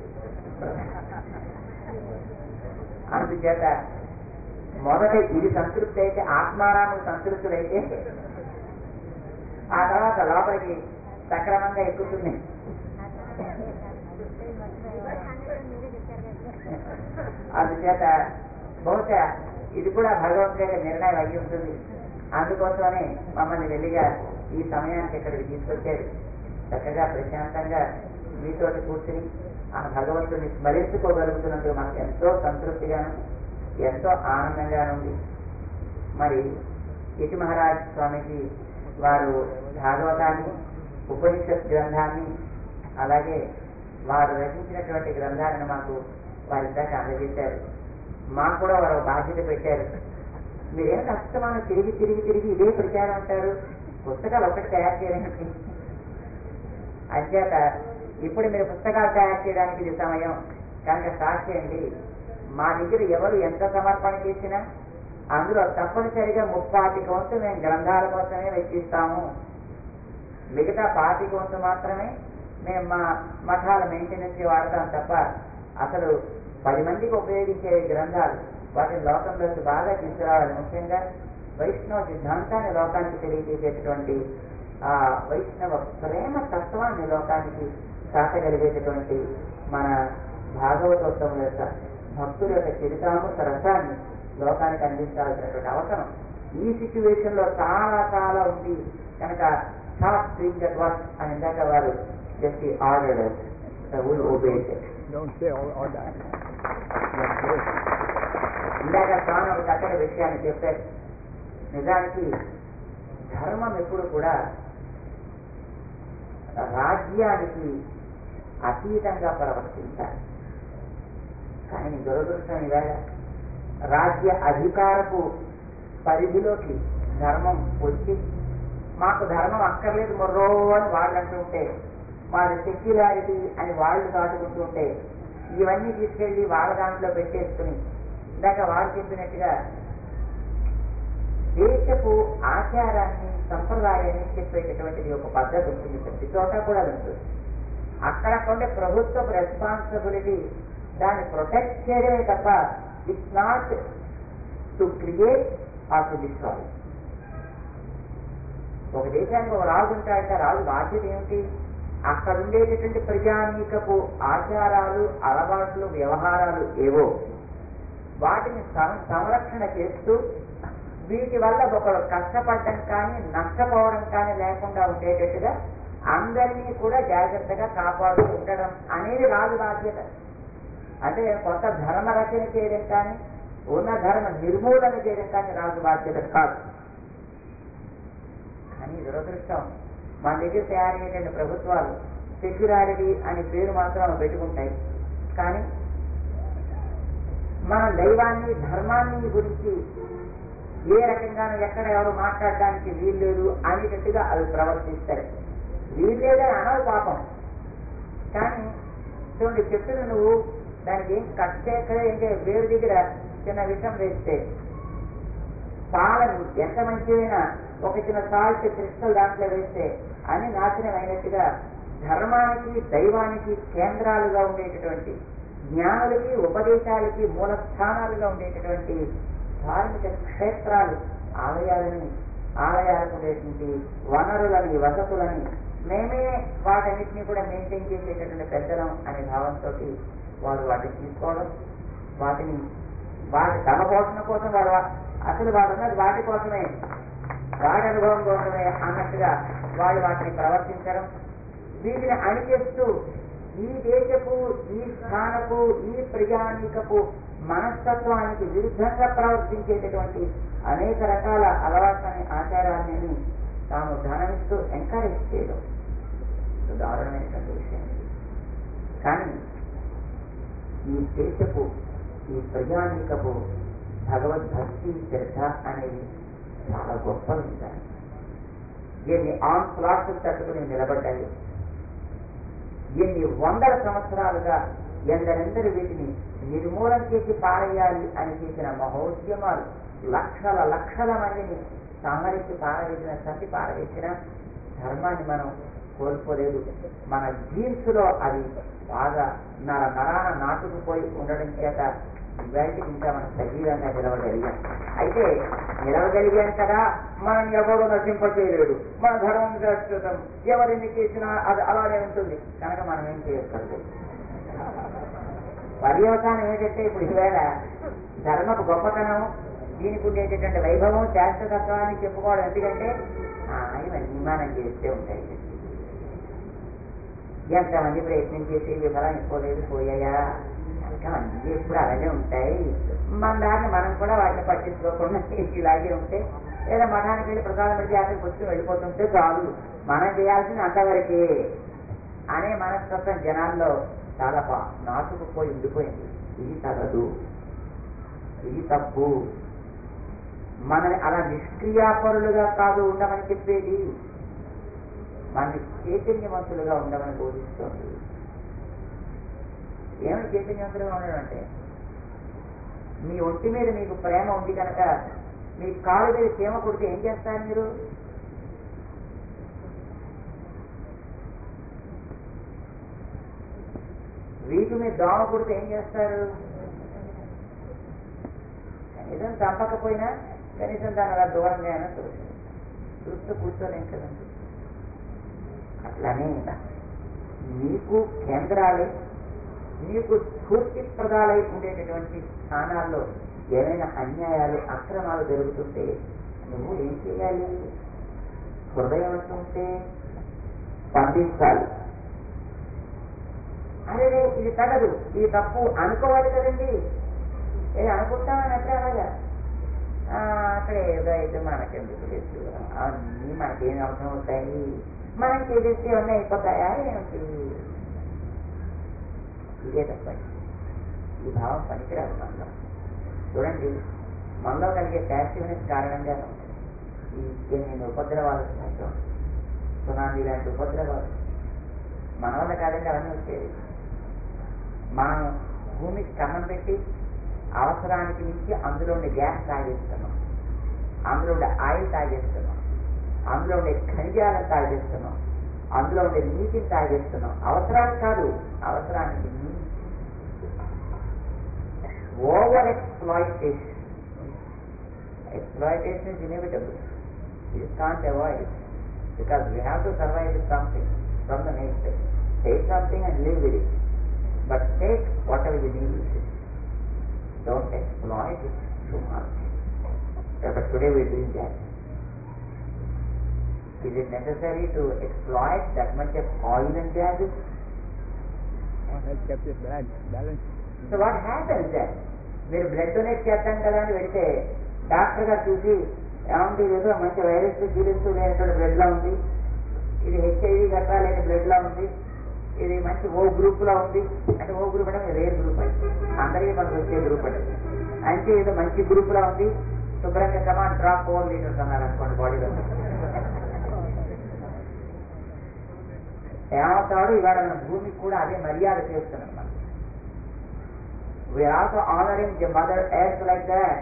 Speaker 1: అందుచేత మొదట ఇది సంతృప్తి అయితే, ఆత్మారాములు సంతృప్తులైతే ఆ తర్వాత లోపలికి సక్రమంగా ఎక్కుతుంది. అందుచేత బహుశా ఇది కూడా భగవంతుడి నిర్ణయం అయ్యి ఉంటుంది. అందుకోసమనే మమ్మల్ని వెళ్ళిగా ఈ సమయానికి ఇక్కడికి తీసుకొచ్చారు. చక్కగా ప్రశాంతంగా మీతోటి కూర్చుని ఆ భగవంతుని స్మరించుకోగలుగుతున్నందుకు మనకు ఎంతో సంతృప్తిగాను ఎంతో ఆనందంగాను ఉంది. మరి యతి మహారాజ్ స్వామికి వారు భాగవతాన్ని, ఉపనిషత్ గ్రంథాన్ని, అలాగే వారు రచించినటువంటి గ్రంథాలను మాకు వారిద్దరికి అందజేశారు. మాకు కూడా వారు బాధ్యత పెట్టారు. మీరేం కష్టమని తిరిగి తిరిగి తిరిగి ఇదే ప్రచారం అంటారు, పుస్తకాలు ఒకటి తయారు చేయడానికి. అంచేత ఇప్పుడు మీరు పుస్తకాలు తయారు చేయడానికి ఇది సమయం కనుక స్టార్ట్ చేయండి. మా దగ్గర ఎవరు ఎంత సమర్పణ చేసినా అందులో తప్పనిసరిగా 30 వంతు మేము గ్రంథాల కోసమే వెచ్చిస్తాము. మిగతా 20 వంతు మాత్రమే మేము మా మఠాల మెయింటెనెన్స్ వాడతాం తప్ప అసలు 10 మందికి ఉపయోగించే గ్రంథాలు వాటిని లోకంలోకి బాగా తీసుకురావాలి. ముఖ్యంగా వైష్ణవ సిద్ధాంతాన్ని లోకానికి తెలియజేసేటటువంటి ఆ వైష్ణవ ప్రేమ తత్వాన్ని లోకానికి చాటగలిగేటటువంటి మన భాగవతోత్తముల యొక్క భక్తుల యొక్క చరితామృత రసాన్ని లోకానికి అందించాల్సినటువంటి అవసరం ఈ సిచ్యువేషన్ లో చాలా చాలా ఉంది. కనుక స్టాప్ డూయింగ్ దట్ వర్క్ అని ఇందాక వారు జస్ట్ ఆర్డర్ ఇందాక స్వామి ఒక చక్కటి విషయాన్ని చెప్పారు. నిజానికి ధర్మం ఎప్పుడు కూడా రాజ్యానికి అతీతంగా ప్రవర్తించాలి. కానీ దురదృష్టం ఇవాళ రాజ్య అధికారపు పరిధిలోకి ధర్మం వచ్చి మాకు ధర్మం అక్కర్లేదు మొర్రో అని వాళ్ళు అంటుంటే, వాళ్ళ సెక్యులారిటీ అని వాళ్ళు దాటుకుంటుంటే ఇవన్నీ తీసుకెళ్లి వాళ్ళ దాంట్లో పెట్టేసుకుని ఇందాక వాళ్ళు చెప్పినట్టుగా దేశపు ఆచారాన్ని సంప్రదాయాన్ని చెప్పేటటువంటిది ఒక పద్ధతి ఉంటుంది. ప్రతి చోట కూడా ఉంటుంది. అక్కడక్కడ ప్రభుత్వపు రెస్పాన్సిబిలిటీ దాన్ని ప్రొటెక్ట్ చేయడమే తప్ప it's not to create or to destroy. ఒక దేశానికి ఒక రాజు ఉంటాడంటే రాజు బాధ్యత ఏమిటి? అక్కడ ఉండేటటువంటి ప్రజానీకపు ఆచారాలు, అలవాట్లు, వ్యవహారాలు ఏవో వాటిని సంరక్షణ చేస్తూ వీటి వల్ల ఒకరు కష్టపడటం కానీ నష్టపోవడం కానీ లేకుండా ఉండేటట్టుగా అందరినీ కూడా జాగ్రత్తగా కాపాడుతూ ఉండడం అనేది రాజు బాధ్యత. అంటే కొత్త ధర్మ రచన చేయడం కానీ ఉన్న ధర్మ నిర్మూలన చేయడం కానీ రాజు బాధ్యత కాదు. కానీ దురదృష్టం, మన దగ్గర తయారయ్యేటువంటి ప్రభుత్వాలు సెక్యులారిటీ అని పేరు మాత్రం పెట్టుకుంటాయి, కానీ మన దైవాన్ని ధర్మాన్ని గురించి ఏ రకంగానూ ఎక్కడ ఎవరు మాట్లాడడానికి వీల్లేదు అనేటట్టుగా అవి ప్రవర్తిస్తాయి. వీల్లేదని అనవు పాపం, కానీ చూడండి చెట్టును నువ్వు దానికి ఏం కట్ చేయక్కడే అంటే వేరు దగ్గర చిన్న విషం వేస్తే పాలను ఎంత మంచిదైనా ఒక చిన్న సాల్ట్ క్రిస్టల్ దాంట్లో వేస్తే అని నాశనం అయినట్టుగా ధర్మానికి దైవానికి కేంద్రాలుగా ఉండేటటువంటి జ్ఞానులకి ఉపదేశాలకి మూల స్థానాలుగా ఉండేటటువంటి ధార్మిక క్షేత్రాలు ఆలయాలకు ఉండేటువంటి వనరులని వసతులని మేమే వాటన్నిటినీ కూడా మెయింటైన్ చేసేటటువంటి పెద్దలం అనే భావంతో వారు వాటిని తీసుకోవడం, వాటి తమ పోషణ కోసం వాడు అసలు వాడు ఉన్నది వాటి కోసమే, వాడి అనుభవం కోసమే అన్నట్టుగా వాళ్ళు వాటిని ప్రవర్తించడం, వీటిని అణిచేస్తూ ఈ దేశపు, ఈ స్థానపు, ఈ ప్రజానీకపు మనస్తత్వానికి విరుద్ధంగా ప్రవర్తించేటటువంటి అనేక రకాల అలవాట్లని, ఆచారాన్ని తాము ధనమిస్తూ ఎంకరేజ్ చేయడం దారుణమైనటువంటి విషయం. కానీ ఈ దేశపు, ఈ ప్రజానీకపు భగవద్భక్తి, శ్రద్ధ అనేది చాలా గొప్ప విషయాలు. ఎన్ని ఆన్స్లాట్లు తట్టుకుని నిలబడ్డాయి, ఎన్ని వందల సంవత్సరాలుగా ఎందరెందరు వీటిని నిర్మూలన చేసి పారేయాలి అని చేసిన మహోద్యమాలు, లక్షల మందిని సంహరించి పారవేసిన, చంపి పారవేసిన ధర్మాన్ని మనం కోల్పోలేదు. మన జీన్స్ లో అది బాగా నరాన నాటుకుపోయి ఉండడం చేత ఇవాళకి ఇంకా మనం సజీవంగా నిలవగలిగాం. అయితే నిలవగలిగాం కదా, మనం ఎవరు నశింపచేయలేడు, మన ధర్మం శాశ్వతం, ఎవరిని చేసినా అది అలానే ఉంటుంది కనుక మనం ఏం చేయక్కర్లేదు. పర్యవసానం ఏంటంటే ఇప్పుడు ఈవేళ ధర్మపు గొప్పతనం, దీనికి ఉండేటటువంటి వైభవం, శాశ్వతత్వాన్ని చెప్పుకోవడం. ఎందుకంటే ఇవన్నీ మనం చేస్తే ఉంటాయి. ఎంతమంది ప్రయత్నం చేసి విఫలం అయిపోలేదు, పోయాయా ఇంకా అన్నీ ఎప్పుడు అలాగే ఉంటాయి. మన దాన్ని మనం కూడా వాటిని పట్టించుకోకుండా ఇలాగే ఉంటే, లేదా మఠానికి వెళ్ళి ప్రసాదం పెట్టి అక్కడికి వచ్చి వెళ్ళిపోతుంటే చాలు, మనం చేయాల్సింది అంతవరకే అనే మనస్తత్వం జనాల్లో చాలా నాటుకుపోయి ఉండిపోయింది. ఇది తగదు, ఇది తప్పు. మనని అలా నిష్క్రియాపరులుగా కాదు ఉండమని చెప్పేది, మనని చైతన్యవంతులుగా ఉండమని బోధిస్తోంది. ఏమైనా చైతన్యవంతులుగా ఉండడం అంటే, మీ ఒంటి మీద మీకు ప్రేమ ఉంది కనుక మీ కాలు మీద చీమ కొడితే ఏం చేస్తారు మీరు? వీటి మీద దోమ కొడితే ఏం చేస్తారు? కనీసం చంపకపోయినా కనీసం దాని అలా దూరంగా అయినా చూస్తూ కూర్చోలేం కదండి. అట్లానే నీకు కేంద్రాలై, నీకు స్ఫూర్తిప్రదాలై ఉండేటటువంటి స్థానాల్లో ఏమైనా అన్యాయాలు, అక్రమాలు జరుగుతుంటే నువ్వు ఏం చేయాలి? హృదయం ఉంటే స్పందించాలి. అరే ఇది తగదు, ఇది తప్పు అనుకోవాలి కదండి. ఏది అనుకుంటామని అంటే అలాగా అక్కడ ఏదో అయితే మనకెందుకు లేదు, అవన్నీ మనకేం అవసరం అవుతాయి, మనం చేసేస్తే ఏమన్నా అయిపోతాయా ఏమిటి? ఇదే తప్పండి. ఈ భావం పనికిరాదు మనలో. చూడండి, మనలో కలిగే ప్యాసివ్నెస్ కారణంగా ఈ ఎన్ని ఉపద్రవాలు వస్తాయి. సునామీ లాంటి ఉపద్రవాలు మన వల్ల కాదండి అవన్నీ వచ్చేది. మనం భూమికి కన్నం పెట్టి అవసరానికి మించి అందులో ఉండే గ్యాస్ తాగేస్తున్నాం, అందులో ఉండే ఆయిల్ తాగేస్తున్నాం, అందులో ఉండే ఖనిజాలను తాగేస్తున్నాం, అందులో ఉండే నీటిని తాగేస్తున్నాం. అవసరానికి కాదు, అవసరానికి over exploitation is inevitable, it can't avoid. because we have to survive with something from the nature. Take something and live with it, but take whatever you need with it. Don't exploit it too much. But today we are doing that. Is it necessary to exploit that much of oil and gases?
Speaker 2: What has kept it balanced?
Speaker 1: So what happens then? మీరు blood donate చేద్దాం కదా అని వెళ్తే doctor గారు చూసి ఏమంటే ఏదో మంచి వైరస్ జీరెన్స్ లేనటువంటి బ్లడ్ లా ఉంది, ఇది హెచ్ఐవి గట్రా లేని బ్లడ్ లా ఉంది, ఇది మంచి ఓ గ్రూప్ లా ఉంది అంటే ఓ గ్రూప్ అంటే రేర్ గ్రూప్ అంటే అందరికీ మనకు వచ్చే గ్రూప్ అంటే ఏదో మంచి గ్రూప్ లా ఉంది, శుభ్రంగా కమాండ్ డ్రాప్ 4 లీటర్స్ అన్నారు అనుకోండి బాడీలో. ఏమవుతాడు ఇవాళ మన భూమికి కూడా అదే మర్యాద చేస్తున్నాం మనం. We are also honouring the mother earth like that.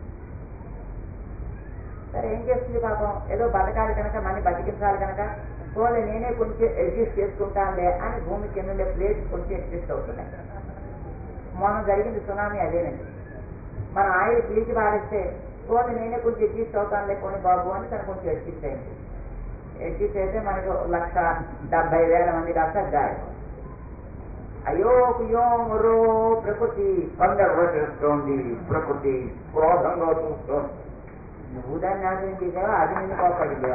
Speaker 1: సరే ఏం చేస్తుంది పాపం, ఏదో బతకాలి కనుక మన బతికించాలి కనుక పోలే నేనే కొంచెం అడ్జస్ట్ చేసుకుంటానులే అని భూమి కింద ఉండే ప్లేస్ కొంచెం అడ్జస్ట్ అవుతున్నాయి. మొన్న జరిగింది సునామీ అదేనండి. మన ఆయిల్ పీల్చి పారేస్తే పోలే నేనే కొంచెం అడ్జస్ట్ అవుతానులే కొన్ని బాబు అని తను కొంచెం అడ్జస్ట్ అయింది. అడ్జస్ట్ అయితే మనకు 1,70,000 మంది కాస్త గాయం. అయ్యో కుయ్యో మరో ప్రకృతి పందర్వస్తుంది, ప్రకృతి క్రోధంగా చూస్తుంది. నువ్వు దాన్ని నాశనం చేసావా, అది నిన్ను కోపడిందా?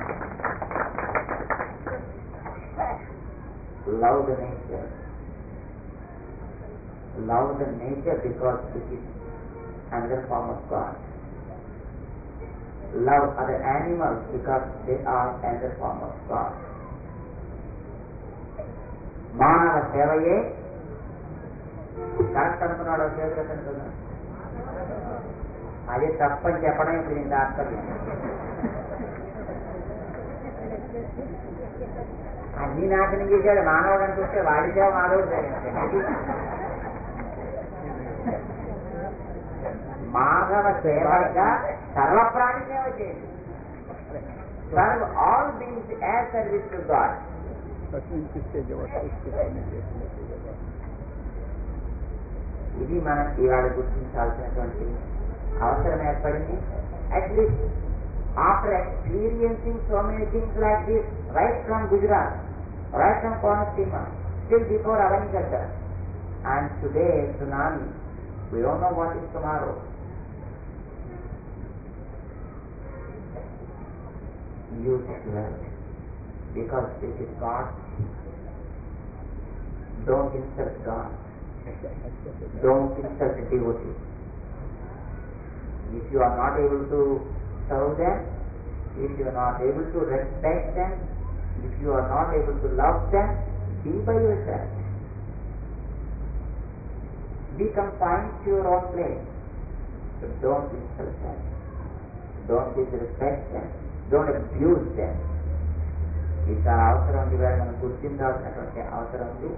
Speaker 1: Love the nature, love the nature because it is another form of God. Love other animals because they are another form of God. మానవ సేవయే కరెక్ట్ అనుకున్నాడు చేతులతను కదా, అదే తప్పని చెప్పడం ఇప్పుడు నేను తాత్పర్యం. అన్ని నాశనం చేశాడు మానవుడు అని చూస్తే వాడి సేవ మానవుడు. మానవ సేవగా సర్వప్రాణి సేవ చేయండి. Serve all beings as service to God. ఇది మనం ఇవాళ గుర్తించాల్సినటువంటి అవసరం ఏర్పడింది. At least after experiencing so many things like this right from Gujarat, right from Konaseema, still before Avanigadda and today tsunami, we don't know what is tomorrow. Use it well because this is God. Don't insult God. Don't insult the devotee. If you are not able to serve them, if you are not able to respect them, if you are not able to love them, be by yourself. Be confined to your own place. But don't insult them. Don't disrespect them. Don't abuse them. ఇది అవసరం ఉంది, వేళ మనం గుర్తించాల్సినటువంటి అవసరం ఉంది.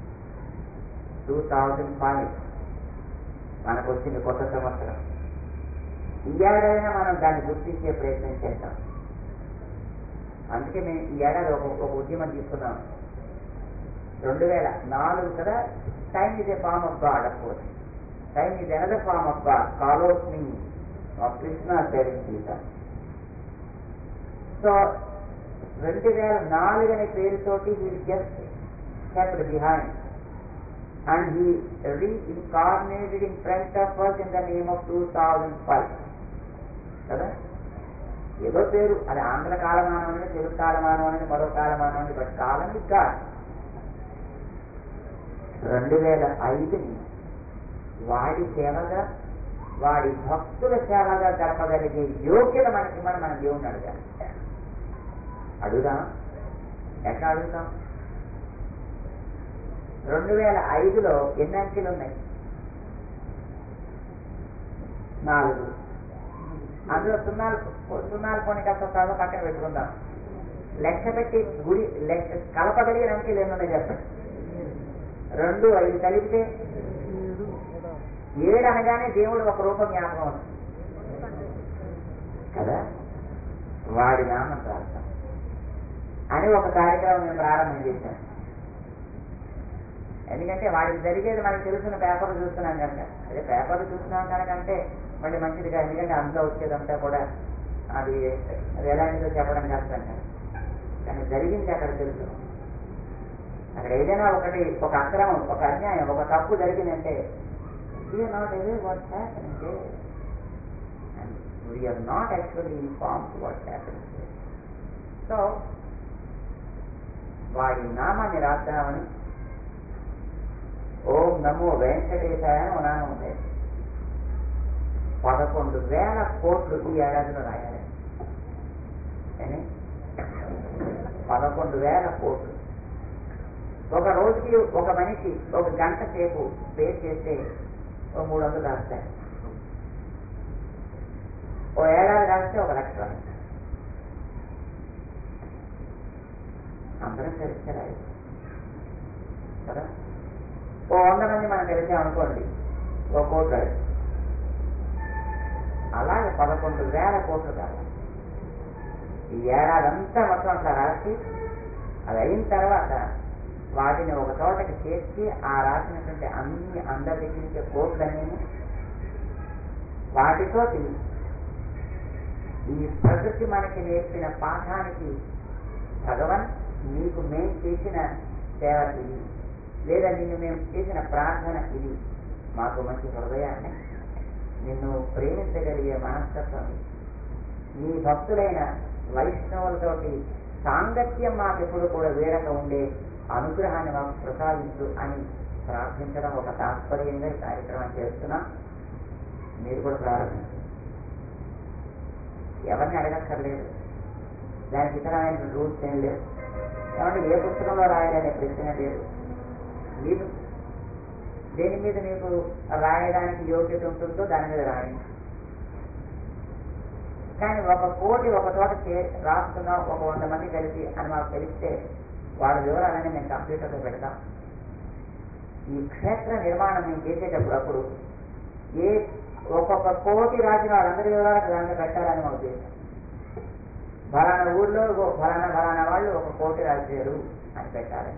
Speaker 1: 2005 మనకు వచ్చింది కొత్త సంవత్సరం. ఈ ఏడాదైనా మనం దాన్ని గుర్తించే ప్రయత్నం చేద్దాం. అందుకే మేము ఈ ఏడాది ఒక ఉద్యమం తీసుకున్నాం. 2004 కదా, time is a form of God. Of course time is another form of God. Follows me of Krishna saving Gita. So 2004 అనే పేరుతోటి he just stepped behind and he reincarnated in front of us in the name of 2005 కదా. ఏదో పేరు అది ఆంగ్ల కాలమానం అనేది, తెలుగు కాలమానం అనేది, మరో కాలమానం అనేది, బట్ కాలం ఇస్ గాడ్. 2005ని వాడి సేవగా, వాడి భక్తుల సేవగా గడపగలిగే యోగ్యత మనకి మన దేవుణ్ణి అడగాలి. అడుగుదాం. ఎట్లా అడుగుతాం? 2005లో ఎన్ని అంకెలు ఉన్నాయి? 4. అందులో సున్నాలు కొన్ని కాస్త పక్కన పెట్టుకుందాం. లెక్క పెట్టి గుడి కలపగలిగిన అంకెలు ఎన్ని ఉన్నాయి చెప్పండి. 2, 5 కలిపితే 7 అనగానే దేవుడు ఒక రూపం జ్ఞాపకం అవుతుంది కదా. వాడి నామం రాస్తాం అని ఒక కార్యక్రమం మేము ప్రారంభం చేశాం. ఎందుకంటే వాడికి జరిగేది మనకి తెలుసున్న పేపర్లు చూస్తున్నాం కనుక. అదే పేపర్లు చూస్తున్నాం కనుకంటే మళ్ళీ మంచిదిగా, ఎందుకంటే అందులో వచ్చేదంతా కూడా అది ఎలాంటిదో చెప్పడం కష్టం కదా. కానీ జరిగింది అక్కడ తెలుసు. అక్కడ ఏదైనా ఒక అక్రమం, ఒక అన్యాయం, ఒక తప్పు జరిగిందంటే we are not aware what's happening there. And we are not actually informed what's happening there. So, వాడి నామాన్ని రాద్దామని ఓం నమో వెంకటేశాయ అని ఒక నామం ఉంది. 11,000 కోట్లు ఈ ఏడాదిలో రాయాలి. 11,000 కోట్లు. ఒక రోజుకి ఒక మనిషి ఒక గంట సేపు పే చేస్తే 300 రాస్తాయి. ఓ ఏడాది రాస్తే 1,00,000 రాస్తాయి. అందరం తెలిస్తే రాయి కదా. ఓ 100 మంది మనం తెలిసామనుకోండి, 1 కోటి రాయి. అలాగే 11,000 కోట్లు కావాలి. ఈ ఏడాదంతా మొత్తం అట్లా రాసి అది అయిన తర్వాత వాటిని ఒక చోటకి చేర్చి ఆ రాసినటువంటి అన్ని అందరి దగ్గరించే కోట్లన్నీ వాటితో ఈ ప్రకృతి మనకి నేర్పిన పాఠానికి భగవన్ నీకు మేము చేసిన సేవ ఇది, లేదా నిన్ను మేము చేసిన ప్రార్థన ఇది, మాకు మంచి హృదయాన్ని, నిన్ను ప్రేమించగలిగే మనస్తత్వం, నీ భక్తులైన వైష్ణవులతోటి సాంగత్యం మాకెప్పుడు కూడా వీడక ఉండే అనుగ్రహాన్ని మాకు ప్రసాదించు అని ప్రార్థించడం ఒక తాత్పర్యంగా ఈ కార్యక్రమం చేస్తున్నాం. మీరు కూడా ప్రారంభించండి. ఎవరిని అడగక్కర్లేదు, దానికి ఇతరమైన రూల్స్ ఏం లేవు. ఏమంటే ఏ పుస్తకంలో రాయాలనే ప్రశ్న లేదు. మీరు దేని మీద మీకు రాయడానికి యోగ్యత ఉంటుందో దాని మీద రాయండి. కానీ 1 కోటి ఒక చోట రాస్తున్నాం, ఒక 100 మంది కలిసి అని మాకు తెలిస్తే వాళ్ళ వివరాలని మేము కంప్యూటర్లో పెడతాం. ఈ క్షేత్ర నిర్మాణం మేము చేసేటప్పుడు ఒక్కొక్క కోటి రాసిన వాళ్ళందరి వివరాలకు దాన్ని పెట్టాలని మా ఉద్దేశం. ఫలానా ఊళ్ళో ఫలానా వాళ్ళు 1 కోటి రాశారు అని పెట్టాలి.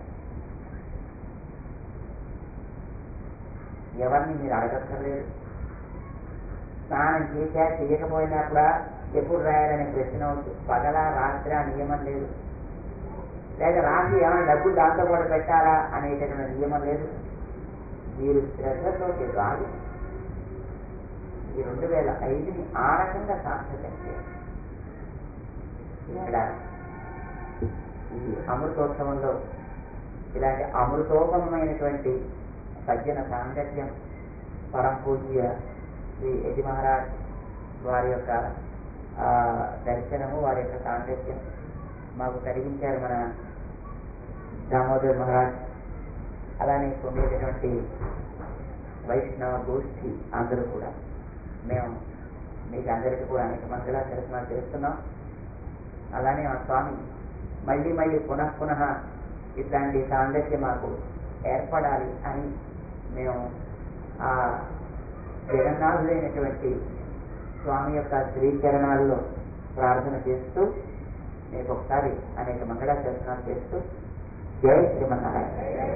Speaker 1: ఎవరిని మీరు అడగక్కర్లేదు. స్నానం చేశా చేయకపోయినా కూడా ఎప్పుడు రాయాలనే ప్రశ్న అవుతుంది. పగల రాత్రి నియమం లేదు. లేదా రాసి ఏమైనా డబ్బులు దాంతో పాటు పెట్టాలా అనేటటువంటి నియమం లేదు. మీరు శ్రద్ధతో రాదు. ఈ 2005ని ఆ రకంగా సార్థకం చేయాలి. ఇక్కడ ఈ అమృతోత్సవంలో ఇలాంటి అమృతోపమైనటువంటి సజ్జన సాంగత్యం, పరం పూజ్య శ్రీ యతి మహారాజ్ వారి యొక్క దర్శనము, వారి యొక్క సాంగత్యం మాకు కలిగించారు మన దామోదర్ మహారాజ్. అలానే ఉండేటటువంటి వైష్ణవ గోష్ఠి అందరూ కూడా మేము మీకు అందరికీ కూడా అనేక మంగళ దర్శనాలు చేస్తున్నాం. అలానే మా స్వామి మళ్ళీ పునః ఇట్లాంటి సాంగత్యం మాకు ఏర్పడాలి అని మేము ఆ జగన్నాథుడైనటువంటి స్వామి యొక్క శ్రీచరణాల్లో ప్రార్థన చేస్తూ మీకు ఒకసారి అనేక మంగళ దర్శనాలు చేస్తూ జై Srimannarayana.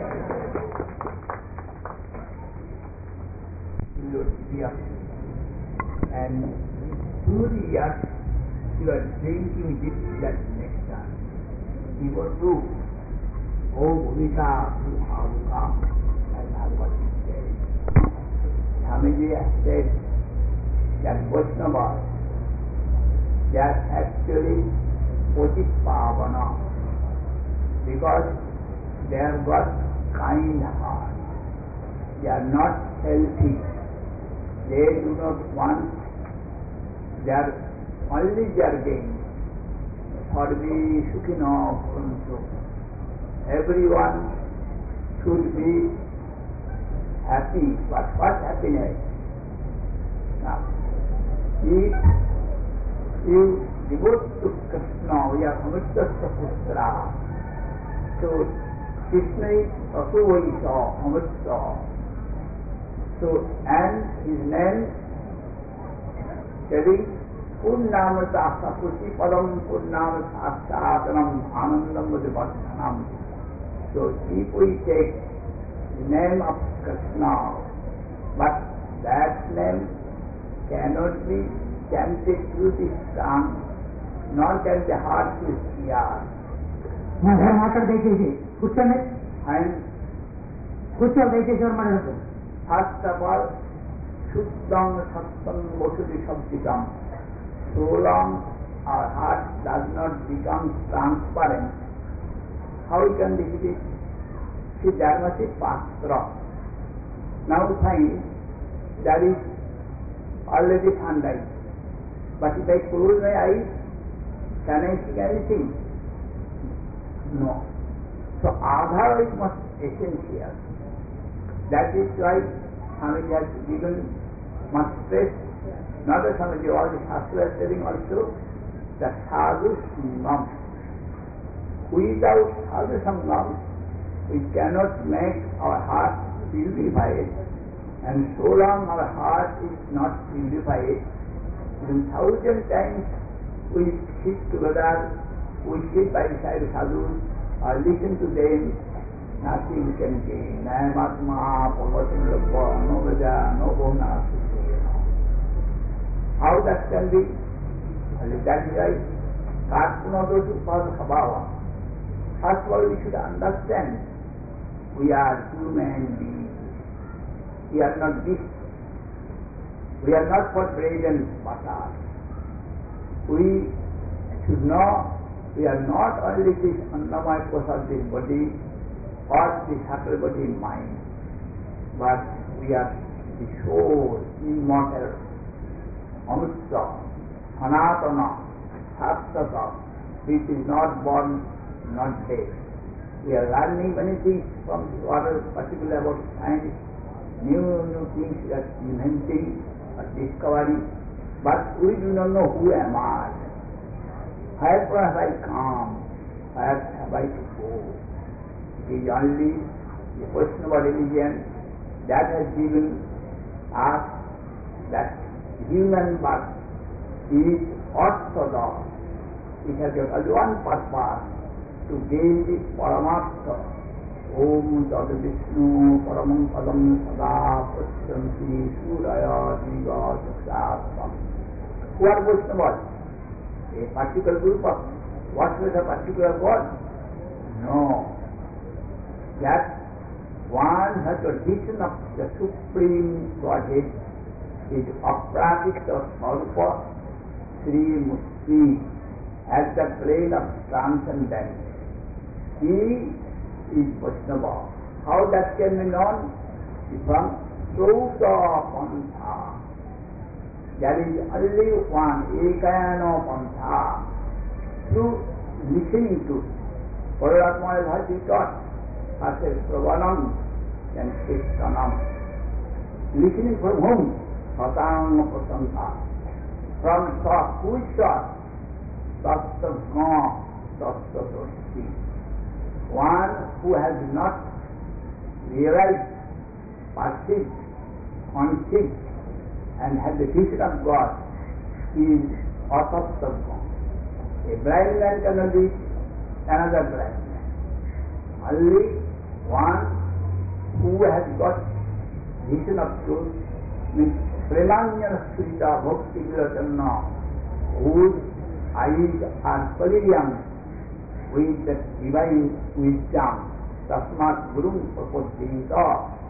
Speaker 2: And through the years you are drinking this blood nectar. You go to Om Vita Bhuta, and that's what he said. Swamiji said that Vaishnavas, they are actually Patipavana because they have got kind heart. They are not selfish. They do not want their only their gain. Sarve Sukhino Bhavantu. Everyone should be happy. What happiness? Now, if you devote to Krishna, we are Amritasya Putra. So, Krishna is Asuvaisa, Amrita. So, and his name telling Purnamrita Sakuti Padam Purnamrita Satanam Anandam Vadivattanam. So, if we take the name of Krishna, but that name cannot be chanted through the tongue, nor can the heart be heard.
Speaker 3: మా గారు మాట్లాడి దయచేసి కూర్చోండి,
Speaker 4: And
Speaker 3: కూర్చోవాలి దయచేసి ఎవరు మాట్లాడుతుంది.
Speaker 4: first of all, Shuddham Sattvam Vasudhi Sabdikam. So long our heart does not become transparent, how we can visit it? See, there must be Patra. Now find there is already sunlight. But if I close my eyes, can I see anything? No. So Aadhar is most essential. That is why Swamiji has given much stress. Not that Swamiji, all the Shastra is telling also, the Sadhu Sangam. Without Sadhu Sangam, we cannot make our heart purified. And so long our heart is not purified, then 1,000 times we sit together, we sit by the side of sadhus, or listen to them, nothing we can gain. Nayamatma, Pavatin Loppa, no Vaja, no Bhona. How that can be? That is why Karpunadosu Padhabhava. First of all, we should understand we are human beings. We are not this. We are not for bread and butter. We should know we are not only this Annamaya Kosha, this body, or this subtle body mind, but we are the soul, immortal, Amrita, Sanatana, Shastata, which is not born, not dead. We are learning many things from this order, particularly about science, new things we are inventing or discovering, but we do not know who am I. Where have I come? Where have I to go? It is only the question of religion that has given us that human birth is orthodox. It has got only one purpose, to gain this Paramartha. Om Tad Vishnu Paramam Padam Sada Prasyanti Suraya Diva Sakshatam. Who are Vaishnavas? A particular group of what was a particular God? No. That one has a vision of the Supreme Godhead is Aprakita Swarupa Sri Mukti as the plane of transcendence. He is Vaishnava. How that can be known? From Srauta Pantha. There is only one, Ekayana Pantha. Through listening to Paramatma has been taught as a Pravanam and Kirtanam. Listening from whom? Satang Prasanta. From Sat, who is Sat? Tattva Gna, Tattva Doshti. One who has not realized, perceived, conceived, and had the vision of God is Atattva. A blind man cannot reach another blind man. Only one who has got vision of truth means Premanyana Surita Bhakti Viratana, whose eyes are brilliant with the divine wisdom. Tasmat Guru Prapadita.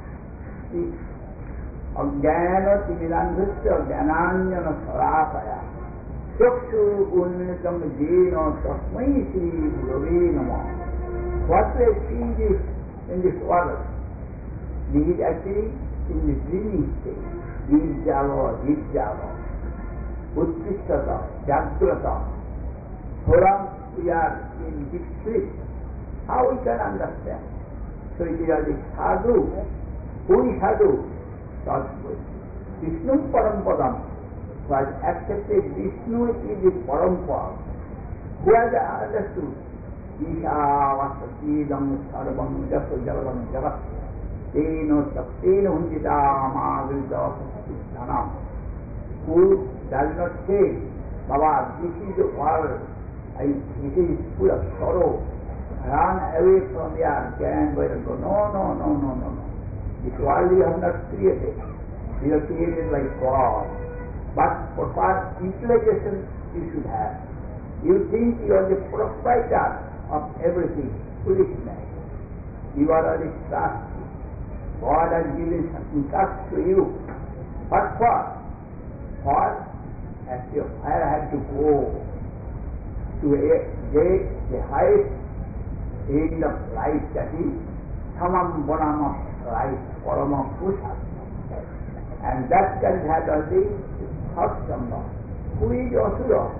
Speaker 4: Ajnana Timirandhasya Jnananyana Sarapaya. Chakshu Unnitam Jena Tasmai Sri Gurave Namah. What we see this in this world, this is actually in the dreaming state. Nirjava, Uttishtata, Jagrata. So long we are in this sleep, how we can understand? So it is the sadhu. Who is sadhu? Sadhu. Vishnu Parampadam, who has accepted Vishnu is the Parampara. Who has understood? Isha Vasatidam Sarvam Jasa Jagaram Jagat. Teno Sapteno Hundita Magrita Sanam. Who does not say, Baba, this is the world, it is full of sorrow. Run away from here, can go. No. This world you have not created. You are created by God. But for past utilization you should have. You think you are the proprietor of everything, foolishness. You are only trusty. God has given something trust to you. What for? For as your fire had to go to the highest end of life, that is Samam Bonam of life, Parama Pusha. And that can handle the third Sambha. Who is Asura?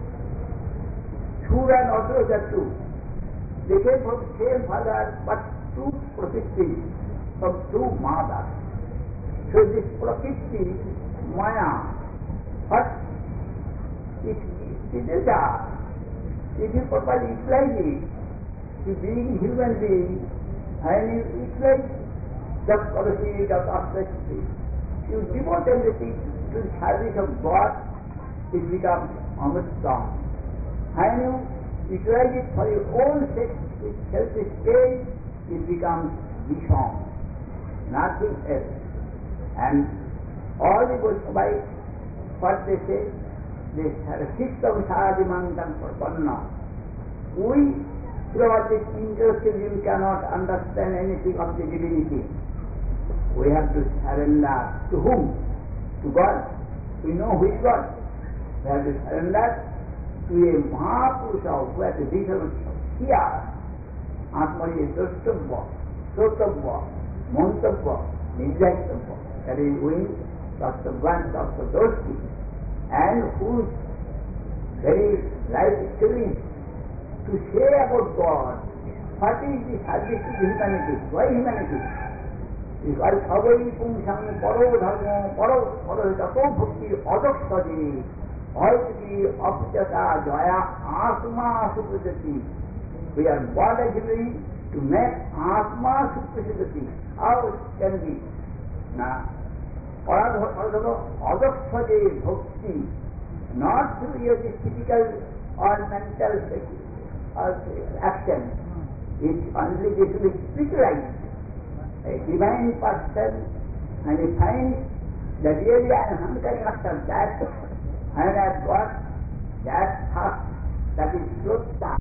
Speaker 4: Shura and Asura are two. They came from the same father, but two Prakriti, from two mothers. So this Prakriti, Maya, what it is that if you properly utilize it, to being human being, and you utilize the quality of aspects, you devote everything to the service of God, it becomes Amrita. And you utilize it for your own selfish gain, it becomes Visham, nothing else. And all the Vaishnavas, what they say, they have a system sadhimantam prapanna. We, through our intellectualism, cannot understand anything of the divinity. We have to surrender to whom? To God. We know who is God. We have to surrender to a Mahapurusha who has a different here. Atmani is Dostabha, Sotabha, Montabha, Nidhyaktabha. That is doing Dr. One, Dr. Dosti, and whose very life experience to say about God, what is the service to humanity? Why humanity? Because Savai Pumsam Paro Dharma Paro Tato Bhakti Adaksadi Bhaiti Abhyata Jaya Atma Suprajati. We are born actually to make Atma Suprajati. How can be? Now, Adaksadi Bhakti, not through your typical or mental action. It's only this will be spiritualized. A divine person, and he finds the really unhankering after that, and has got that thought, that is Shraddha,